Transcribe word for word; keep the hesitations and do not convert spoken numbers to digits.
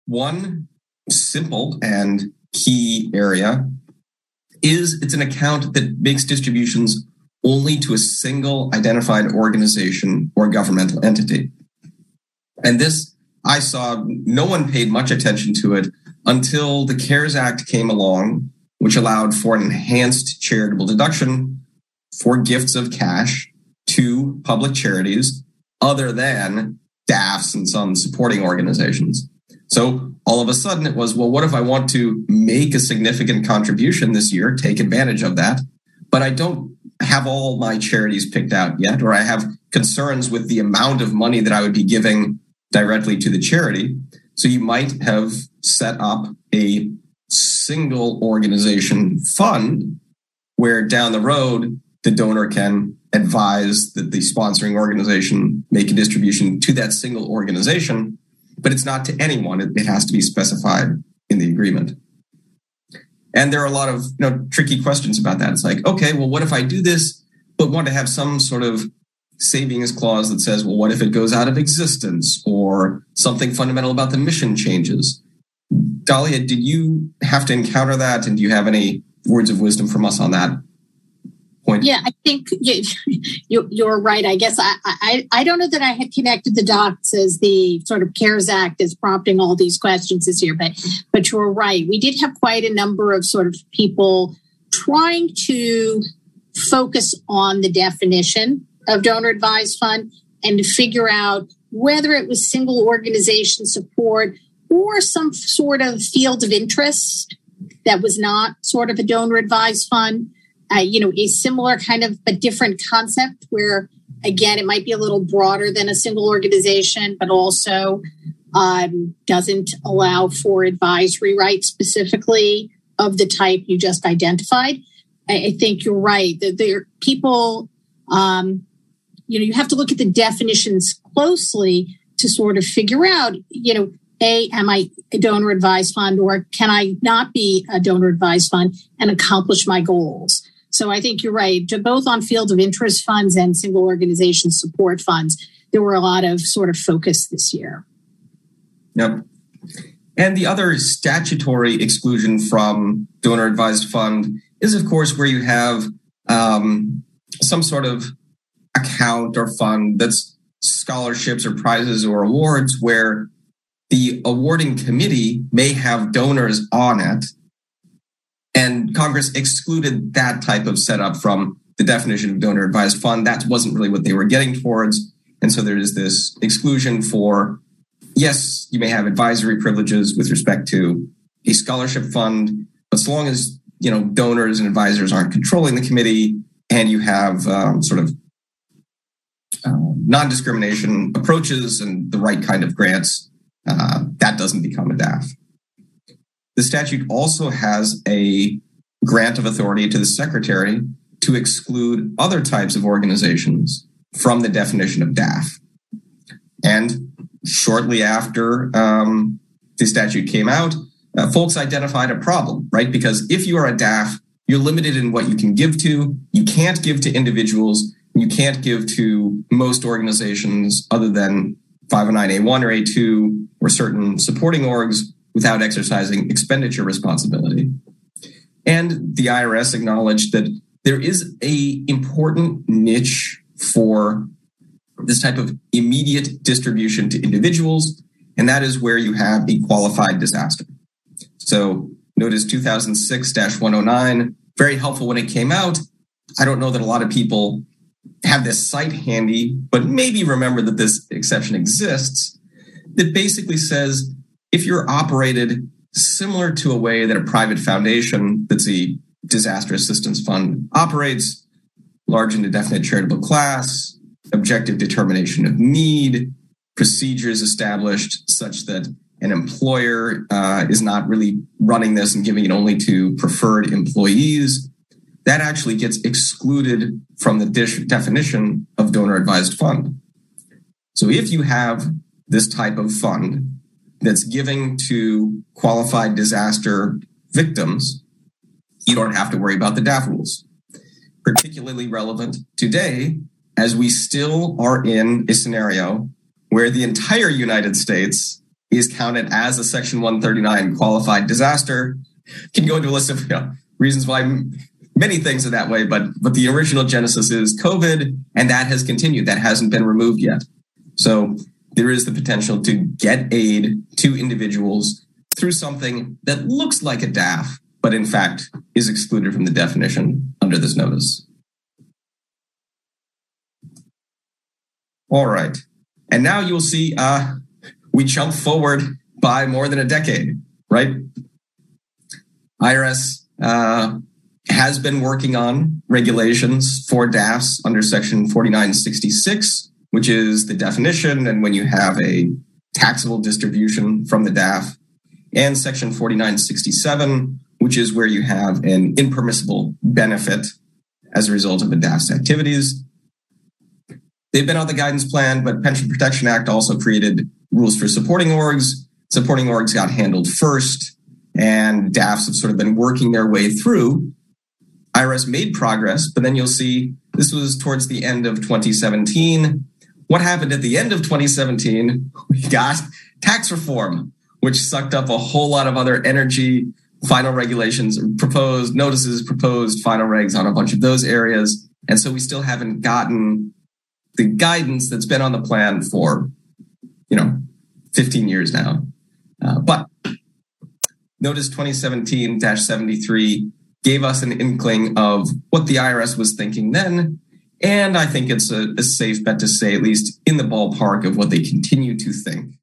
One simple and key area is it's an account that makes distributions only to a single identified organization or governmental entity. And this, I saw no one paid much attention to it until the CARES Act came along, which allowed for an enhanced charitable deduction for gifts of cash to public charities other than D A Fs and some supporting organizations. So all of a sudden it was, well, what if I want to make a significant contribution this year, take advantage of that, but I don't have all my charities picked out yet, or I have concerns with the amount of money that I would be giving directly to the charity. So you might have set up a single organization fund where down the road, the donor can advise that the sponsoring organization make a distribution to that single organization, but it's not to anyone. It, it has to be specified in the agreement. And there are a lot of you know tricky questions about that. It's like, okay, well, what if I do this, but want to have some sort of savings clause that says, well, what if it goes out of existence or something fundamental about the mission changes? Dahlia, did you have to encounter that? And do you have any words of wisdom from us on that point? Yeah, I think you, you, you're right. I guess I, I, I don't know that I had connected the dots as the sort of CARES Act is prompting all these questions this year, but, but you're right. We did have quite a number of sort of people trying to focus on the definition of donor advised fund and to figure out whether it was single organization support or some sort of field of interest that was not sort of a donor advised fund. Uh, you know, a similar kind of a different concept where, again, it might be a little broader than a single organization, but also um, doesn't allow for advisory rights specifically of the type you just identified. I, I think you're right. That there people, um, you know, you have to look at the definitions closely to sort of figure out, you know, A, am I a donor advised fund, or can I not be a donor advised fund and accomplish my goals? So I think you're right. Both on field of interest funds and single organization support funds, there were a lot of sort of focus this year. Yep. And the other statutory exclusion from donor advised fund is, of course, where you have um, some sort of account or fund that's scholarships or prizes or awards where the awarding committee may have donors on it. And Congress excluded that type of setup from the definition of donor advised fund. That wasn't really what they were getting towards. And so there is this exclusion for, yes, you may have advisory privileges with respect to a scholarship fund, but so long as, you know, donors and advisors aren't controlling the committee and you have um, sort of uh, non-discrimination approaches and the right kind of grants, uh, that doesn't become a D A F. The statute also has a grant of authority to the secretary to exclude other types of organizations from the definition of D A F. And shortly after um, the statute came out, uh, folks identified a problem, right? Because if you are a D A F, you're limited in what you can give to. You can't give to individuals. You can't give to most organizations other than five oh nine A one or A two or certain supporting orgs without exercising expenditure responsibility. And the I R S acknowledged that there is a important niche for this type of immediate distribution to individuals, and that is where you have a qualified disaster. So notice two thousand six dash one oh nine, very helpful when it came out. I don't know that a lot of people have this site handy, but maybe remember that this exception exists, that basically says if you're operated similar to a way that a private foundation that's a disaster assistance fund operates, large and indefinite charitable class, objective determination of need, procedures established such that an employer uh, is not really running this and giving it only to preferred employees, that actually gets excluded from the dish definition of donor advised fund. So if you have this type of fund that's giving to qualified disaster victims, you don't have to worry about the D A F rules. Particularly relevant today, as we still are in a scenario where the entire United States is counted as a Section one thirty-nine qualified disaster. Can go into a list of you know, reasons why many things are that way, but but the original genesis is COVID, and that has continued. That hasn't been removed yet. So there is the potential to get aid to individuals through something that looks like a D A F, but in fact is excluded from the definition under this notice. All right. And now you'll see uh, we jump forward by more than a decade, right? I R S uh, has been working on regulations for D A Fs under Section forty-nine sixty-six, which is the definition and when you have a taxable distribution from the D A F, and Section forty-nine sixty-seven, which is where you have an impermissible benefit as a result of a D A F's activities. They've been on the guidance plan, but Pension Protection Act also created rules for supporting orgs. Supporting orgs got handled first, and D A Fs have sort of been working their way through. I R S made progress, but then you'll see this was towards the end of twenty seventeen. What happened at the end of twenty seventeen? We got tax reform, which sucked up a whole lot of other energy. Final regulations proposed, notices proposed, final regs on a bunch of those areas. And so we still haven't gotten the guidance that's been on the plan for, you know, fifteen years now. Uh, but Notice twenty seventeen dash seventy-three gave us an inkling of what the I R S was thinking then. And I think it's a, a safe bet to say, at least in the ballpark of what they continue to think.